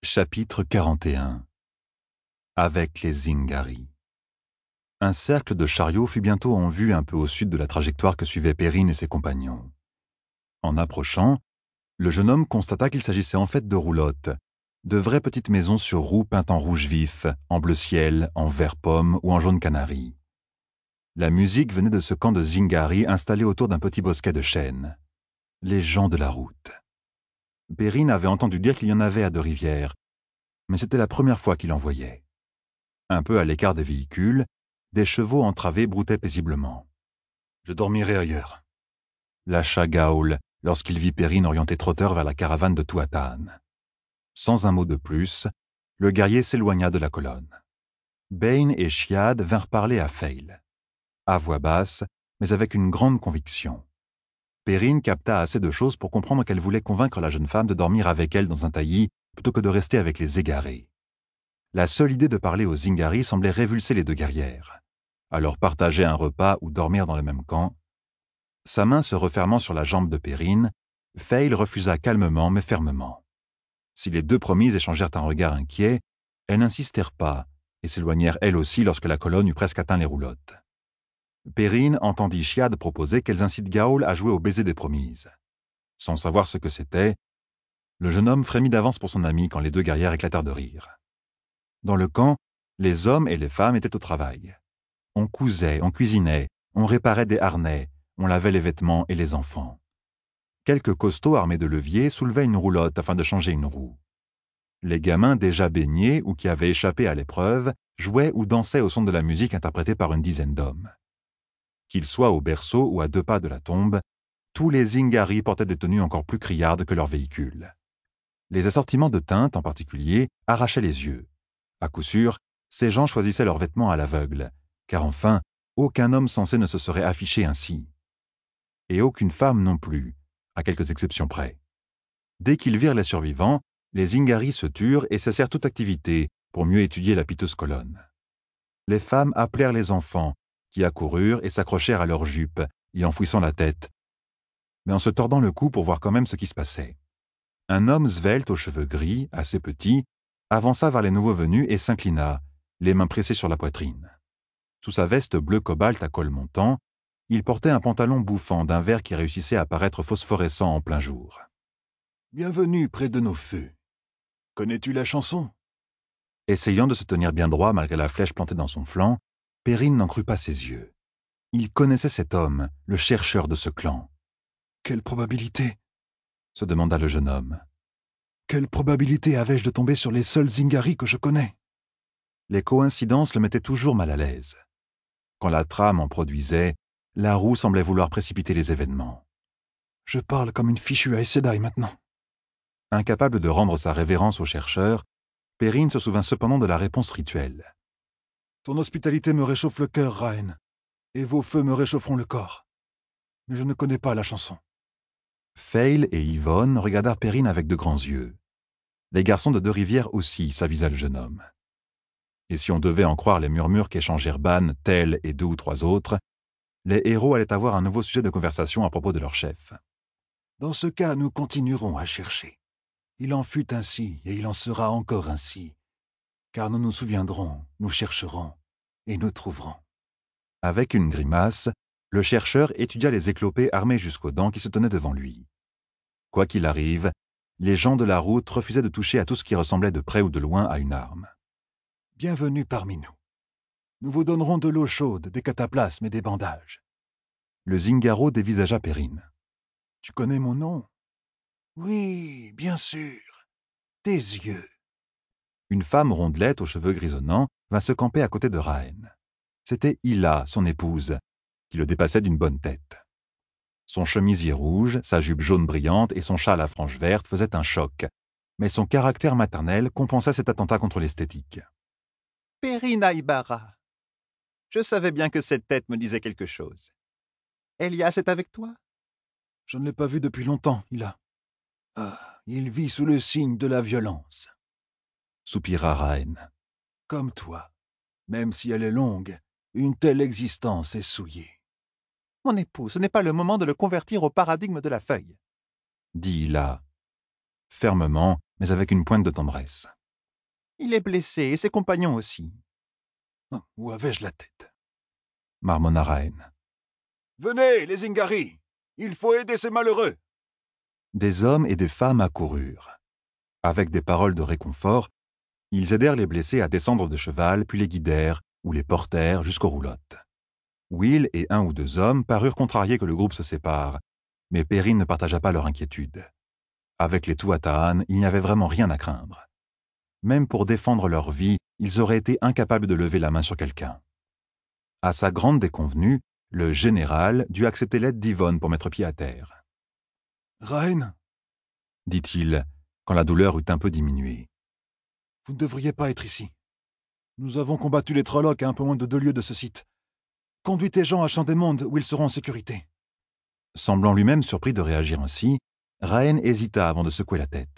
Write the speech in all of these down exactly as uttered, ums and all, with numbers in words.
Chapitre quarante et un. Avec les Zingari. Un cercle de chariots fut bientôt en vue un peu au sud de la trajectoire que suivaient Perrine et ses compagnons. En approchant, le jeune homme constata qu'il s'agissait en fait de roulottes, de vraies petites maisons sur roues peintes en rouge vif, en bleu ciel, en vert pomme ou en jaune canari. La musique venait de ce camp de Zingari installé autour d'un petit bosquet de chênes. Les gens de la route. Perrine avait entendu dire qu'il y en avait à Deux-Rivières, mais c'était la première fois qu'il en voyait. Un peu à l'écart des véhicules, des chevaux entravés broutaient paisiblement. « Je dormirai ailleurs », lâcha Gaoul lorsqu'il vit Perrine orienter trotteur vers la caravane de Tuatan. Sans un mot de plus, le guerrier s'éloigna de la colonne. Bain et Chiad vinrent parler à Feil, à voix basse, mais avec une grande conviction. Perrine capta assez de choses pour comprendre qu'elle voulait convaincre la jeune femme de dormir avec elle dans un taillis plutôt que de rester avec les égarés. La seule idée de parler aux Zingari semblait révulser les deux guerrières. Alors partager un repas ou dormir dans le même camp. Sa main se refermant sur la jambe de Perrine, Feil refusa calmement mais fermement. Si les deux promises échangèrent un regard inquiet, elles n'insistèrent pas et s'éloignèrent elles aussi lorsque la colonne eut presque atteint les roulottes. Perrine entendit Chiad proposer qu'elles incitent Gaoul à jouer au baiser des promises. Sans savoir ce que c'était, le jeune homme frémit d'avance pour son ami quand les deux guerrières éclatèrent de rire. Dans le camp, les hommes et les femmes étaient au travail. On cousait, on cuisinait, on réparait des harnais, on lavait les vêtements et les enfants. Quelques costauds armés de leviers soulevaient une roulotte afin de changer une roue. Les gamins déjà baignés ou qui avaient échappé à l'épreuve jouaient ou dansaient au son de la musique interprétée par une dizaine d'hommes. Qu'ils soient au berceau ou à deux pas de la tombe, tous les Zingari portaient des tenues encore plus criardes que leurs véhicules. Les assortiments de teintes, en particulier, arrachaient les yeux. À coup sûr, ces gens choisissaient leurs vêtements à l'aveugle, car enfin, aucun homme censé ne se serait affiché ainsi. Et aucune femme non plus, à quelques exceptions près. Dès qu'ils virent les survivants, les Zingari se turent et cessèrent toute activité pour mieux étudier la piteuse colonne. Les femmes appelèrent les enfants, qui accoururent et s'accrochèrent à leurs jupes, y enfouissant la tête, mais en se tordant le cou pour voir quand même ce qui se passait. Un homme svelte aux cheveux gris, assez petit, avança vers les nouveaux venus et s'inclina, les mains pressées sur la poitrine. Sous sa veste bleu cobalt à col montant, il portait un pantalon bouffant d'un vert qui réussissait à paraître phosphorescent en plein jour. « Bienvenue près de nos feux. Connais-tu la chanson ?» Essayant de se tenir bien droit malgré la flèche plantée dans son flanc, Perrine n'en crut pas ses yeux. Il connaissait cet homme, le chercheur de ce clan. « Quelle probabilité ?» se demanda le jeune homme. « Quelle probabilité avais-je de tomber sur les seuls Zingari que je connais ?» Les coïncidences le mettaient toujours mal à l'aise. Quand la trame en produisait, la roue semblait vouloir précipiter les événements. « Je parle comme une fichue Aes Sedai maintenant. » Incapable de rendre sa révérence au chercheur, Perrine se souvint cependant de la réponse rituelle. « Ton hospitalité me réchauffe le cœur, Raen, et vos feux me réchaufferont le corps. Mais je ne connais pas la chanson. » Feil et Yvonne regardèrent Perrine avec de grands yeux. Les garçons de Deux-Rivières aussi, s'avisa le jeune homme. Et si on devait en croire les murmures qu'échangèrent Ban, Tel et deux ou trois autres, les héros allaient avoir un nouveau sujet de conversation à propos de leur chef. « Dans ce cas, nous continuerons à chercher. Il en fut ainsi, et il en sera encore ainsi. Car nous nous souviendrons, nous chercherons, et nous trouverons. » Avec une grimace, le chercheur étudia les éclopés armés jusqu'aux dents qui se tenaient devant lui. Quoi qu'il arrive, les gens de la route refusaient de toucher à tout ce qui ressemblait de près ou de loin à une arme. « Bienvenue parmi nous. Nous vous donnerons de l'eau chaude, des cataplasmes et des bandages. » Le Zingaro dévisagea Perrine. « Tu connais mon nom ?»« Oui, bien sûr. Tes yeux. » Une femme rondelette aux cheveux grisonnants vint se camper à côté de Raen. C'était Hila, son épouse, qui le dépassait d'une bonne tête. Son chemisier rouge, sa jupe jaune brillante et son châle à franges vertes faisaient un choc, mais son caractère maternel compensait cet attentat contre l'esthétique. « Perrine Aybara, je savais bien que cette tête me disait quelque chose. Elias est avec toi ?»« Je ne l'ai pas vu depuis longtemps, Hila. Ah, il vit sous le signe de la violence. » soupira Raen. « Comme toi, même si elle est longue, une telle existence est souillée. »« Mon époux, ce n'est pas le moment de le convertir au paradigme de la feuille. » dit Hila. fermement, mais avec une pointe de tendresse. « Il est blessé, et ses compagnons aussi. »« Où avais-je la tête ?» marmonna Rahen. « Venez, les Zingari, il faut aider ces malheureux !» Des hommes et des femmes accoururent. Avec des paroles de réconfort, ils aidèrent les blessés à descendre de cheval, puis les guidèrent ou les portèrent jusqu'aux roulottes. Will et un ou deux hommes parurent contrariés que le groupe se sépare, mais Perrine ne partagea pas leur inquiétude. Avec les Tuata'an, il n'y avait vraiment rien à craindre. Même pour défendre leur vie, ils auraient été incapables de lever la main sur quelqu'un. À sa grande déconvenue, le général dut accepter l'aide d'Yvonne pour mettre pied à terre. « Rahen, dit-il, quand la douleur eut un peu diminué. Vous ne devriez pas être ici. Nous avons combattu les Trollocs à un peu moins de deux lieues de ce site. Conduis tes gens à Champ des Mondes où ils seront en sécurité. » Semblant lui-même surpris de réagir ainsi, Rahen hésita avant de secouer la tête.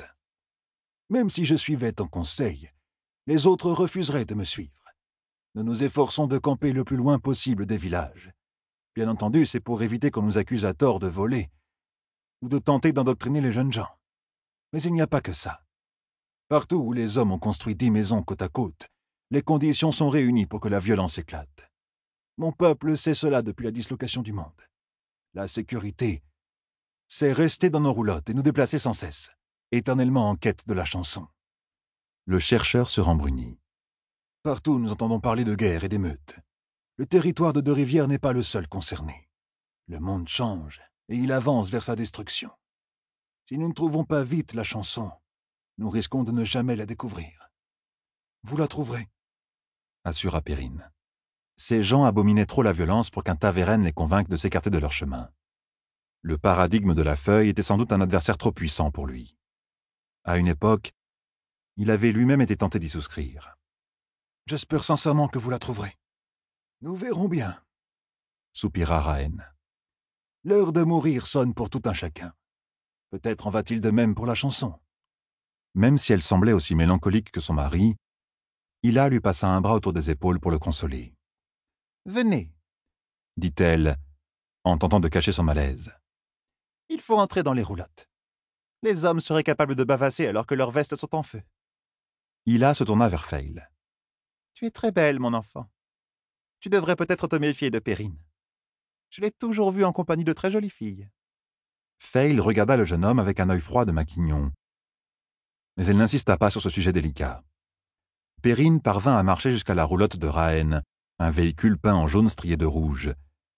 « Même si je suivais ton conseil, les autres refuseraient de me suivre. Nous nous efforçons de camper le plus loin possible des villages. Bien entendu, c'est pour éviter qu'on nous accuse à tort de voler ou de tenter d'endoctriner les jeunes gens. Mais il n'y a pas que ça. Partout où les hommes ont construit dix maisons côte à côte, les conditions sont réunies pour que la violence éclate. Mon peuple sait cela depuis la dislocation du monde. La sécurité, c'est rester dans nos roulottes et nous déplacer sans cesse, éternellement en quête de la chanson. » Le chercheur se rembrunit. « Partout nous entendons parler de guerre et d'émeutes. Le territoire de Deux-Rivières n'est pas le seul concerné. Le monde change et il avance vers sa destruction. Si nous ne trouvons pas vite la chanson, nous risquons de ne jamais la découvrir. Vous la trouverez, » assura Perrine. Ces gens abominaient trop la violence pour qu'un Taveren les convainque de s'écarter de leur chemin. Le paradigme de la feuille était sans doute un adversaire trop puissant pour lui. À une époque, il avait lui-même été tenté d'y souscrire. « J'espère sincèrement que vous la trouverez. Nous verrons bien, » soupira Rahen. « L'heure de mourir sonne pour tout un chacun. Peut-être en va-t-il de même pour la chanson. » Même si elle semblait aussi mélancolique que son mari, Hila lui passa un bras autour des épaules pour le consoler. « Venez, dit-elle, en tentant de cacher son malaise. Il faut entrer dans les roulottes. Les hommes seraient capables de bavasser alors que leurs vestes sont en feu. » Hila se tourna vers Feil. « Tu es très belle, mon enfant. Tu devrais peut-être te méfier de Perrine. Je l'ai toujours vue en compagnie de très jolies filles. » Feil regarda le jeune homme avec un œil froid de maquignon, mais elle n'insista pas sur ce sujet délicat. Perrine parvint à marcher jusqu'à la roulotte de Rahen, un véhicule peint en jaune strié de rouge,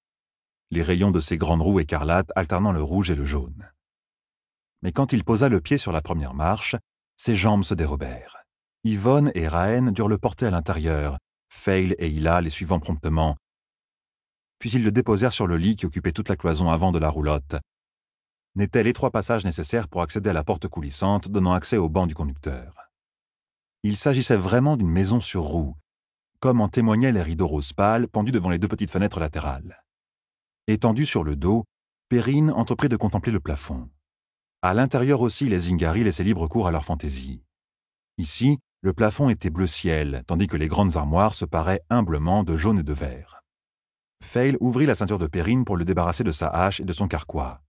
les rayons de ses grandes roues écarlates alternant le rouge et le jaune. Mais quand il posa le pied sur la première marche, ses jambes se dérobèrent. Yvonne et Rahen durent le porter à l'intérieur, Feil et Hila les suivant promptement. Puis ils le déposèrent sur le lit qui occupait toute la cloison avant de la roulotte. N'était l'étroit passage nécessaire pour accéder à la porte coulissante donnant accès au banc du conducteur. Il s'agissait vraiment d'une maison sur roues, comme en témoignaient les rideaux rose pâle pendus devant les deux petites fenêtres latérales. Étendu sur le dos, Perrine entreprit de contempler le plafond. À l'intérieur aussi, les Zingari laissaient libre cours à leur fantaisie. Ici, le plafond était bleu ciel, tandis que les grandes armoires se paraient humblement de jaune et de vert. Feil ouvrit la ceinture de Perrine pour le débarrasser de sa hache et de son carquois.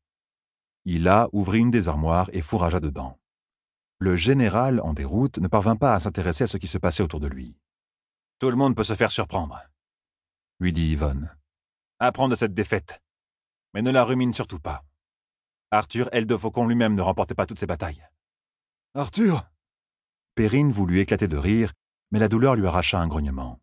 Hila ouvrit une des armoires et fourragea dedans. Le général, en déroute, ne parvint pas à s'intéresser à ce qui se passait autour de lui. « Tout le monde peut se faire surprendre, » lui dit Yvonne. « Apprends de cette défaite, mais ne la rumine surtout pas. Arthur L. de Faucon lui-même ne remportait pas toutes ses batailles. »« Arthur !» Perrine voulut éclater de rire, mais la douleur lui arracha un grognement.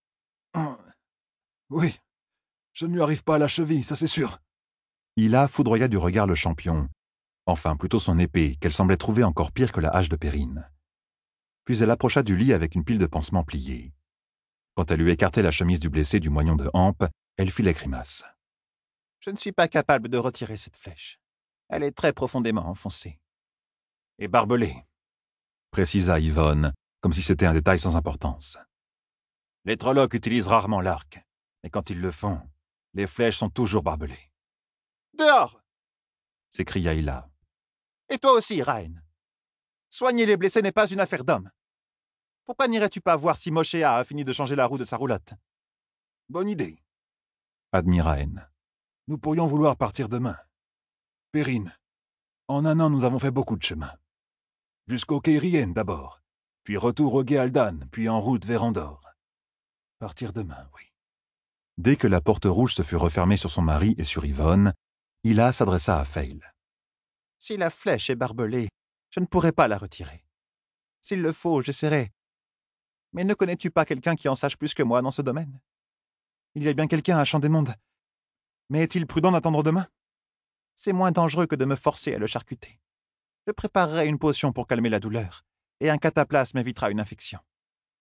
« Oui, je ne lui arrive pas à la cheville, ça c'est sûr. » Hila foudroya du regard le champion, enfin plutôt son épée, qu'elle semblait trouver encore pire que la hache de Perrine. Puis elle approcha du lit avec une pile de pansements pliés. Quand elle eut écarté la chemise du blessé du moignon de hampe, elle fit la grimace. « Je ne suis pas capable de retirer cette flèche. Elle est très profondément enfoncée. »« Et barbelée, » précisa Yvonne, comme si c'était un détail sans importance. « Les Trollocs utilisent rarement l'arc, et quand ils le font, les flèches sont toujours barbelées. »« Dehors !» s'écria Hila. « Et toi aussi, Rahen. Soigner les blessés n'est pas une affaire d'homme. Pourquoi n'irais-tu pas voir si Moshéa a fini de changer la roue de sa roulotte ?»« Bonne idée, » admit Rahen. « Nous pourrions vouloir partir demain. Perrine, en un an nous avons fait beaucoup de chemin. Jusqu'au Keirien d'abord, puis retour au Géaldan, puis en route vers Andorre. Partir demain, oui. Dès que la porte rouge se fut refermée sur son mari et sur Yvonne, Ila s'adressa à Fail. « Si la flèche est barbelée, je ne pourrai pas la retirer. S'il le faut, j'essaierai. Mais ne connais-tu pas quelqu'un qui en sache plus que moi dans ce domaine? Il y a bien quelqu'un à Champ des Mondes. Mais est-il prudent d'attendre demain? C'est moins dangereux que de me forcer à le charcuter. Je préparerai une potion pour calmer la douleur, et un cataplasme évitera une infection. »« Pardon !»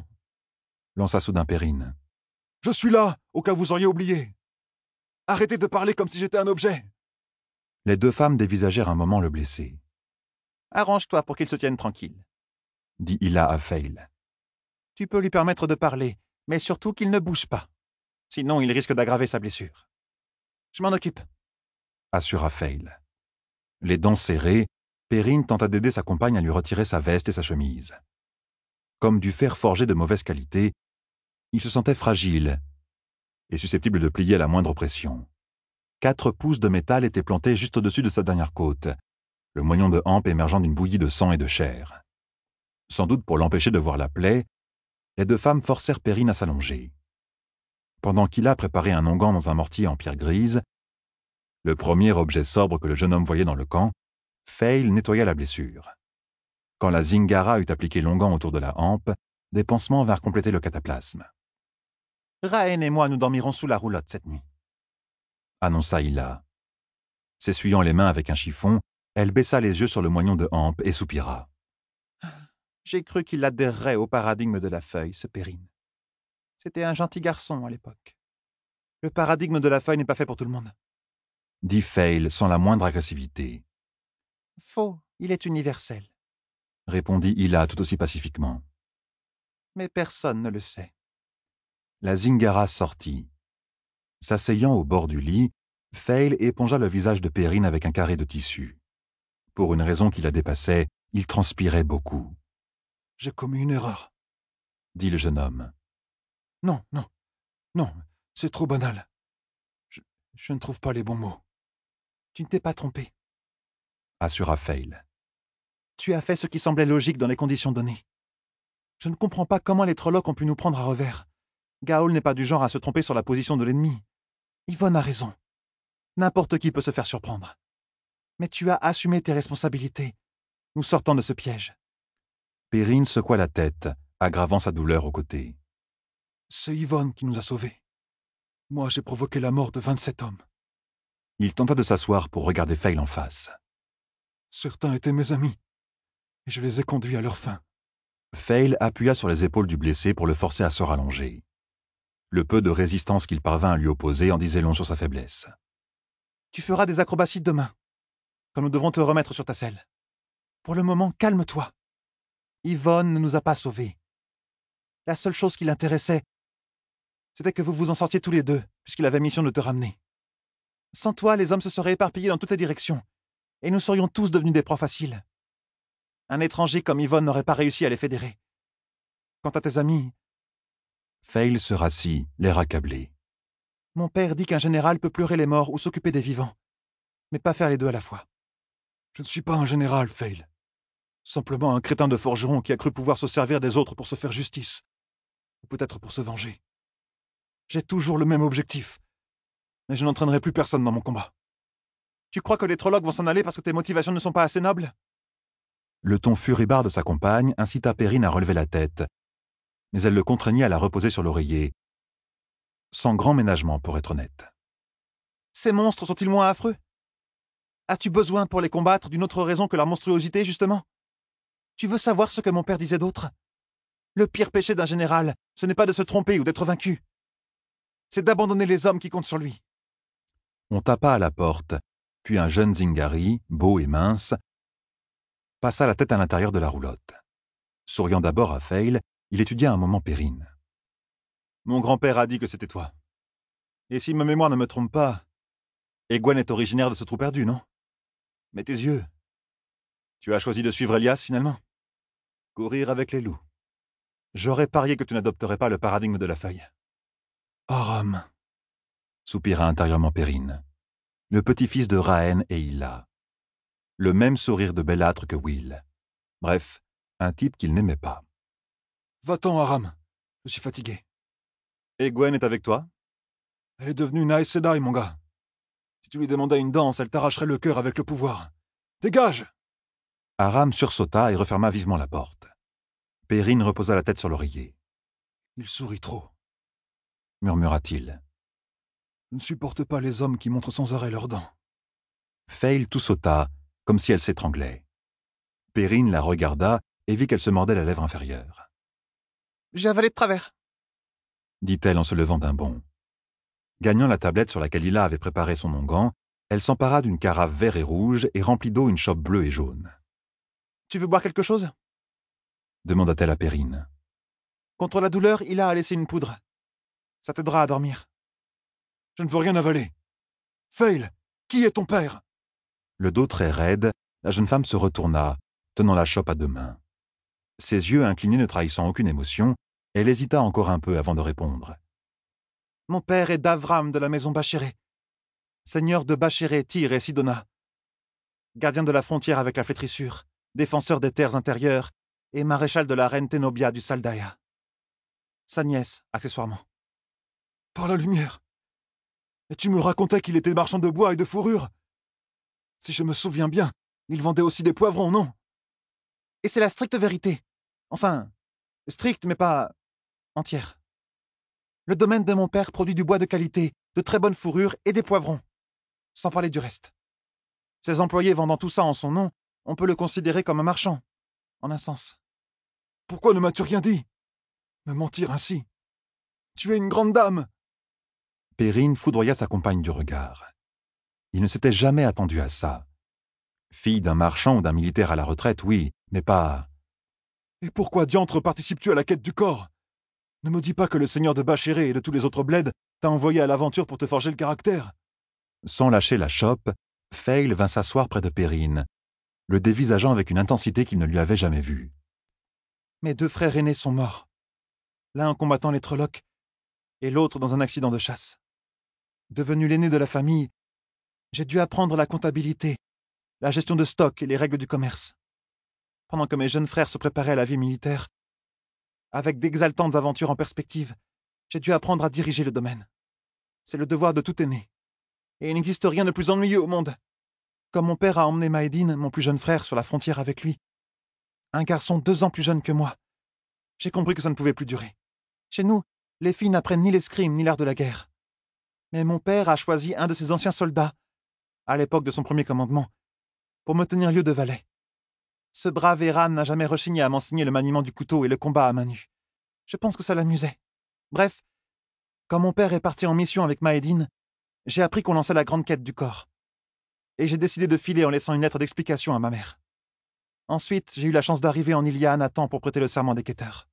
lança soudain Perrine. « Je suis là, au cas où vous auriez oublié. Arrêtez de parler comme si j'étais un objet. » Les deux femmes dévisagèrent un moment le blessé. « Arrange-toi pour qu'il se tienne tranquille, » dit Ila à Fail. « Tu peux lui permettre de parler, mais surtout qu'il ne bouge pas. Sinon, il risque d'aggraver sa blessure. Je m'en occupe, » assura Fail. Les dents serrées, Perrine tenta d'aider sa compagne à lui retirer sa veste et sa chemise. Comme du fer forgé de mauvaise qualité, il se sentait fragile et susceptible de plier à la moindre pression. Quatre pouces de métal étaient plantés juste au-dessus de sa dernière côte, le moignon de hampe émergeant d'une bouillie de sang et de chair. Sans doute pour l'empêcher de voir la plaie, les deux femmes forcèrent Perrine à s'allonger. Pendant qu'Ila préparait un onguent dans un mortier en pierre grise, le premier objet sobre que le jeune homme voyait dans le camp, Fail nettoya la blessure. Quand la Zingara eut appliqué l'onguent autour de la hampe, des pansements vinrent compléter le cataplasme. « Raen et moi nous dormirons sous la roulotte cette nuit, » annonça Ila. S'essuyant les mains avec un chiffon, elle baissa les yeux sur le moignon de hampe et soupira. « J'ai cru qu'il adhérerait au paradigme de la feuille, ce Perrine. C'était un gentil garçon à l'époque. Le paradigme de la feuille n'est pas fait pour tout le monde. » dit Fail sans la moindre agressivité. « Faux, il est universel, » répondit Ila tout aussi pacifiquement. « Mais personne ne le sait. » La Zingara sortit. S'asseyant au bord du lit, Fail épongea le visage de Perrine avec un carré de tissu. Pour une raison qui la dépassait, il transpirait beaucoup. « J'ai commis une erreur, » dit le jeune homme. « Non, non, non, c'est trop banal. Je, je ne trouve pas les bons mots. »« Tu ne t'es pas trompé, » assura Fail. « Tu as fait ce qui semblait logique dans les conditions données. Je ne comprends pas comment les Trollocs ont pu nous prendre à revers. Gaol n'est pas du genre à se tromper sur la position de l'ennemi. Yvonne a raison. N'importe qui peut se faire surprendre. Mais tu as assumé tes responsabilités, nous sortant de ce piège. » Perrine secoua la tête, aggravant sa douleur au côté. « C'est Yvonne qui nous a sauvés. Moi, j'ai provoqué la mort de vingt-sept hommes. » Il tenta de s'asseoir pour regarder Fail en face. « Certains étaient mes amis, et je les ai conduits à leur fin. » Fail appuya sur les épaules du blessé pour le forcer à se rallonger. Le peu de résistance qu'il parvint à lui opposer en disait long sur sa faiblesse. « Tu feras des acrobaties demain, quand nous devrons te remettre sur ta selle. Pour le moment, calme-toi. Yvonne ne nous a pas sauvés. La seule chose qui l'intéressait, c'était que vous vous en sortiez tous les deux, puisqu'il avait mission de te ramener. Sans toi, les hommes se seraient éparpillés dans toutes les directions, et nous serions tous devenus des proies faciles. Un étranger comme Yvonne n'aurait pas réussi à les fédérer. Quant à tes amis... » Fail se rassit, l'air accablé. « Mon père dit qu'un général peut pleurer les morts ou s'occuper des vivants, mais pas faire les deux à la fois. »« Je ne suis pas un général, Fail. Simplement un crétin de forgeron qui a cru pouvoir se servir des autres pour se faire justice. Ou peut-être pour se venger. J'ai toujours le même objectif, mais je n'entraînerai plus personne dans mon combat. »« Tu crois que les Trollocs vont s'en aller parce que tes motivations ne sont pas assez nobles ?» Le ton furibard de sa compagne incita Perrine à relever la tête, mais elle le contraignit à la reposer sur l'oreiller, sans grand ménagement pour être honnête. « Ces monstres sont-ils moins affreux? As-tu besoin pour les combattre d'une autre raison que leur monstruosité, justement? Tu veux savoir ce que mon père disait d'autre? Le pire péché d'un général, ce n'est pas de se tromper ou d'être vaincu. C'est d'abandonner les hommes qui comptent sur lui. » On tapa à la porte, puis un jeune Zingari, beau et mince, passa la tête à l'intérieur de la roulotte. Souriant d'abord à Fail, il étudia un moment Perrine. « Mon grand-père a dit que c'était toi. Et si ma mémoire ne me trompe pas, Egwene est originaire de ce trou perdu, non? Mais tes yeux... Tu as choisi de suivre Elias, finalement? Courir avec les loups. J'aurais parié que tu n'adopterais pas le paradigme de la feuille. »« Aram » soupira intérieurement Perrine, le petit-fils de Raen et Ila. Le même sourire de bellâtre que Will. Bref, un type qu'il n'aimait pas. Va-t'en, Aram. Je suis fatigué. Et Gwen est avec toi? Elle est devenue une Aes Sedai, mon gars. Si tu lui demandais une danse, elle t'arracherait le cœur avec le pouvoir. Dégage! Aram sursauta et referma vivement la porte. Perrine reposa la tête sur l'oreiller. Il sourit trop, murmura-t-il. Je ne supporte pas les hommes qui montrent sans arrêt leurs dents. Fail tout sauta, comme si elle s'étranglait. Perrine la regarda et vit qu'elle se mordait la lèvre inférieure. « J'ai avalé de travers », dit-elle en se levant d'un bond. Gagnant la tablette sur laquelle Ila avait préparé son onguent, elle s'empara d'une carafe vert et rouge et remplit d'eau une chope bleue et jaune. « Tu veux boire quelque chose ?» demanda-t-elle à Perrine. « Contre la douleur, Ila a laissé une poudre. Ça t'aidera à dormir. » « Je ne veux rien avaler. Fail, qui est ton père ?» Le dos très raide, la jeune femme se retourna, tenant la chope à deux mains. Ses yeux inclinés ne trahissant aucune émotion, elle hésita encore un peu avant de répondre. « Mon père est Davram de la maison Bachéré, seigneur de Bachéré, Tyr et Sidona, gardien de la frontière avec la flétrissure, défenseur des terres intérieures et maréchal de la reine Ténobia du Saldaïa. Sa nièce, accessoirement. »« Par la lumière. Et tu me racontais qu'il était marchand de bois et de fourrure. Si je me souviens bien, il vendait aussi des poivrons, non ?»« Et c'est la stricte vérité. Enfin, stricte mais pas entière. Le domaine de mon père produit du bois de qualité, de très bonne fourrure et des poivrons. Sans parler du reste. Ses employés vendant tout ça en son nom, on peut le considérer comme un marchand, en un sens. »« Pourquoi ne m'as-tu rien dit? Me mentir ainsi. Tu es une grande dame. » Perrine foudroya sa compagne du regard. Il ne s'était jamais attendu à ça. Fille d'un marchand ou d'un militaire à la retraite, oui, mais pas... Et pourquoi diantre participes-tu à la quête du corps? Ne me dis pas que le seigneur de Bachéré et de tous les autres bleds t'a envoyé à l'aventure pour te forger le caractère. Sans lâcher la chope, Fail vint s'asseoir près de Perrine, le dévisageant avec une intensité qu'il ne lui avait jamais vue. « Mes deux frères aînés sont morts. L'un en combattant les Trollocs et l'autre dans un accident de chasse. Devenu l'aîné de la famille, j'ai dû apprendre la comptabilité, la gestion de stock et les règles du commerce. Pendant que mes jeunes frères se préparaient à la vie militaire, avec d'exaltantes aventures en perspective, j'ai dû apprendre à diriger le domaine. C'est le devoir de tout aîné. Et il n'existe rien de plus ennuyeux au monde. Comme mon père a emmené Maëdine, mon plus jeune frère, sur la frontière avec lui, un garçon deux ans plus jeune que moi, j'ai compris que ça ne pouvait plus durer. Chez nous, les filles n'apprennent ni l'escrime ni l'art de la guerre. Mais mon père a choisi un de ses anciens soldats, à l'époque de son premier commandement, pour me tenir lieu de valet. Ce brave Eran n'a jamais rechigné à m'enseigner le maniement du couteau et le combat à main nue. Je pense que ça l'amusait. Bref, quand mon père est parti en mission avec Maëdine, j'ai appris qu'on lançait la grande quête du corps. Et j'ai décidé de filer en laissant une lettre d'explication à ma mère. Ensuite, j'ai eu la chance d'arriver en Iliane à temps pour prêter le serment des quêteurs.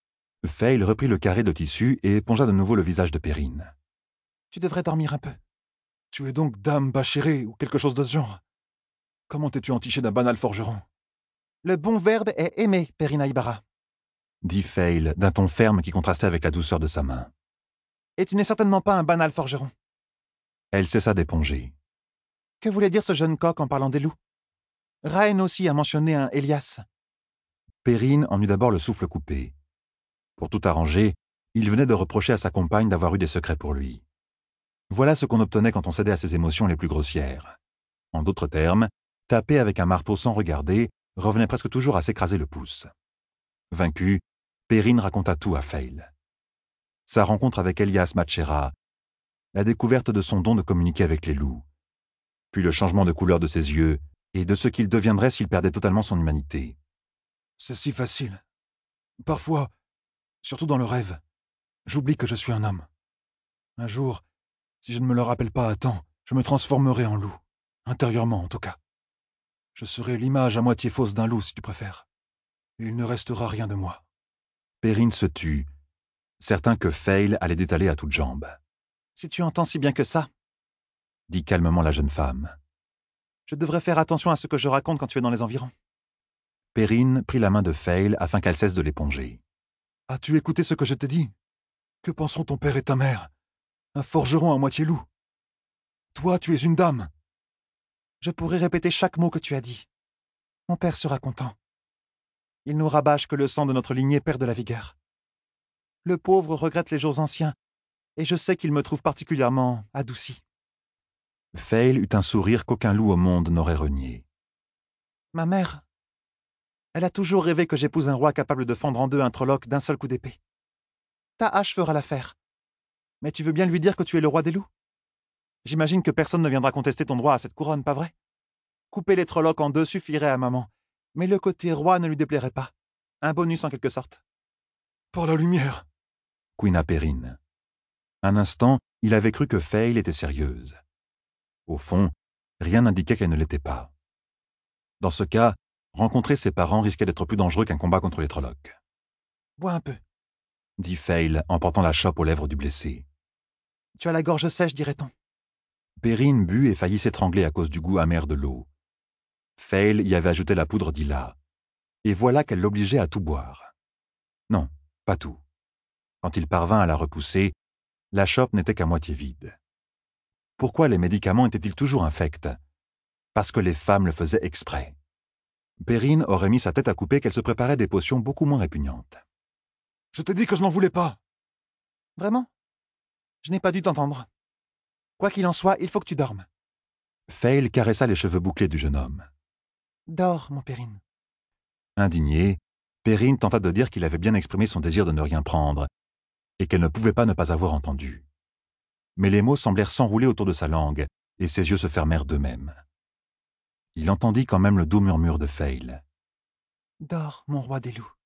Fail reprit le carré de tissu et épongea de nouveau le visage de Perrine. Tu devrais dormir un peu. Tu es donc dame Bachéré ou quelque chose de ce genre. Comment t'es-tu entiché d'un banal forgeron? Le bon verbe est aimer, Perrine Ibarra, dit Fail d'un ton ferme qui contrastait avec la douceur de sa main. Et tu n'es certainement pas un banal forgeron. Elle cessa d'éponger. Que voulait dire ce jeune coq en parlant des loups? Raen aussi a mentionné un Elias. Perrine en eut d'abord le souffle coupé. Pour tout arranger, il venait de reprocher à sa compagne d'avoir eu des secrets pour lui. Voilà ce qu'on obtenait quand on cédait à ses émotions les plus grossières. En d'autres termes, taper avec un marteau sans regarder revenait presque toujours à s'écraser le pouce. Vaincue, Perrine raconta tout à Fail. Sa rencontre avec Elias Matchera, la découverte de son don de communiquer avec les loups, puis le changement de couleur de ses yeux et de ce qu'il deviendrait s'il perdait totalement son humanité. C'est si facile. Parfois, surtout dans le rêve, j'oublie que je suis un homme. Un jour, si je ne me le rappelle pas à temps, je me transformerai en loup, intérieurement en tout cas. Je serai l'image à moitié fausse d'un loup, si tu préfères. Et il ne restera rien de moi. Perrine se tut, certain que Fail allait détaler à toutes jambes. « Si tu entends si bien que ça, dit calmement la jeune femme. Je devrais faire attention à ce que je raconte quand tu es dans les environs. » Perrine prit la main de Fail afin qu'elle cesse de l'éponger. « As-tu écouté ce que je t'ai dit? Que penseront ton père et ta mère? Un forgeron à moitié loup. Toi, tu es une dame. » Je pourrais répéter chaque mot que tu as dit. Mon père sera content. Il nous rabâche que le sang de notre lignée perd de la vigueur. Le pauvre regrette les jours anciens, et je sais qu'il me trouve particulièrement adouci. Fail eut un sourire qu'aucun loup au monde n'aurait renié. Ma mère, elle a toujours rêvé que j'épouse un roi capable de fendre en deux un Trolloc d'un seul coup d'épée. Ta hache fera l'affaire. Mais tu veux bien lui dire que tu es le roi des loups? J'imagine que personne ne viendra contester ton droit à cette couronne, pas vrai? Couper les Trollocs en deux suffirait à maman, mais le côté roi ne lui déplairait pas. Un bonus en quelque sorte. Pour la lumière, Queen Perrine. Un instant, il avait cru que Fail était sérieuse. Au fond, rien n'indiquait qu'elle ne l'était pas. Dans ce cas, rencontrer ses parents risquait d'être plus dangereux qu'un combat contre les Trollocs. Bois un peu. Dit Fail en portant la chope aux lèvres du blessé. Tu as la gorge sèche, dirait-on. Perrine but et faillit s'étrangler à cause du goût amer de l'eau. Fail y avait ajouté la poudre d'Ila. Et voilà qu'elle l'obligeait à tout boire. Non, pas tout. Quand il parvint à la repousser, la chope n'était qu'à moitié vide. Pourquoi les médicaments étaient-ils toujours infects? Parce que les femmes le faisaient exprès. Perrine aurait mis sa tête à couper qu'elle se préparait des potions beaucoup moins répugnantes. Je t'ai dit que je n'en voulais pas. Vraiment? Je n'ai pas dû t'entendre. Quoi qu'il en soit, il faut que tu dormes. Fail caressa les cheveux bouclés du jeune homme. Dors, mon Perrine. Indigné, Perrine tenta de dire qu'il avait bien exprimé son désir de ne rien prendre, et qu'elle ne pouvait pas ne pas avoir entendu. Mais les mots semblèrent s'enrouler autour de sa langue, et ses yeux se fermèrent d'eux-mêmes. Il entendit quand même le doux murmure de Fail. Dors, mon roi des loups.